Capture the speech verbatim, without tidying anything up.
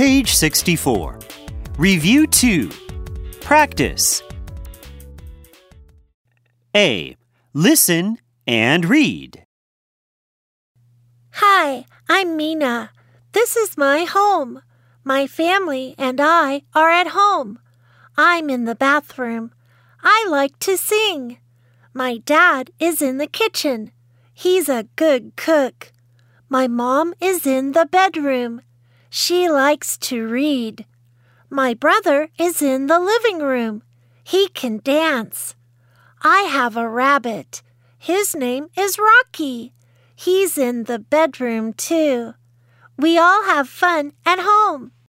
Page sixty-four. Review two. Practice. A. Listen and read. Hi, I'm Mina. This is my home. My family and I are at home. I'm in the bathroom. I like to sing. My dad is in the kitchen. He's a good cook. My mom is in the bedroom. She likes to read. My brother is in the living room. He can dance. I have a rabbit. His name is Rocky. He's in the bedroom too. We all have fun at home.